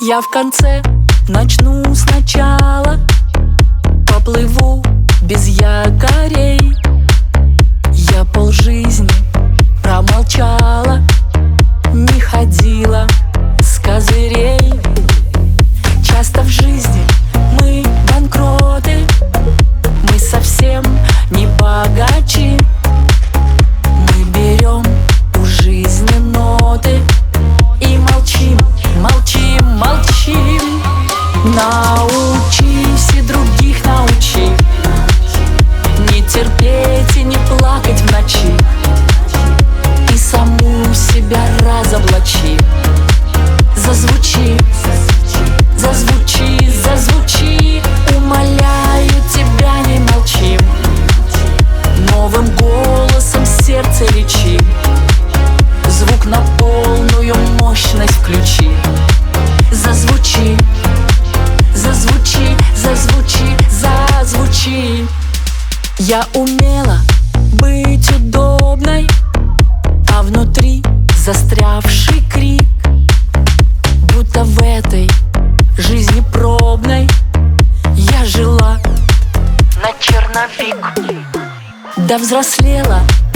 Я в конце начну сначала, поплыву без якорей. Я полжизни промолчала, не ходила с козырей. Часто в жизни мы банкроты, мы совсем не богачи. Мы берем у жизни ноты и молчим, молчим, молчим. Научись и других научи не терпеть и не плакать в ночи, и саму себя разоблачи. Зазвучи, зазвучи, зазвучи, умоляю тебя, не молчи. Новым голосом сердце лечи, звук на полную мощность включи. Зазвучи, зазвучи, зазвучи, зазвучи. Я умела быть удобной, а внутри застрявший крик, будто в этой жизни пробной я жила на черновик. Да взрослела